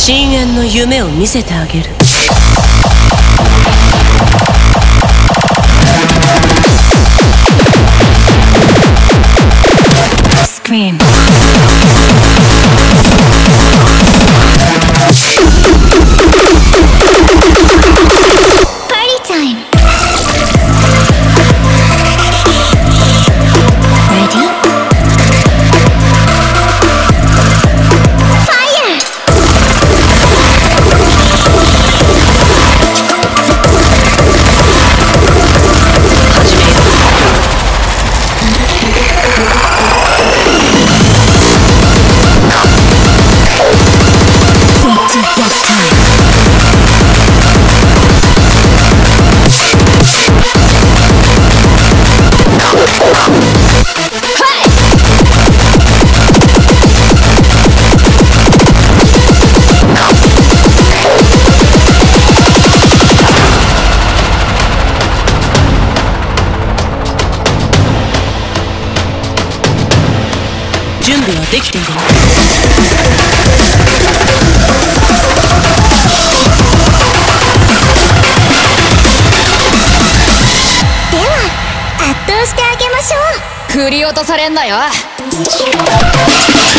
深淵の夢を見せてあげる。Scream. Party time. Ready? Fire!準備はできているの？ では圧倒してあげましょう。 振り落とされんなよ。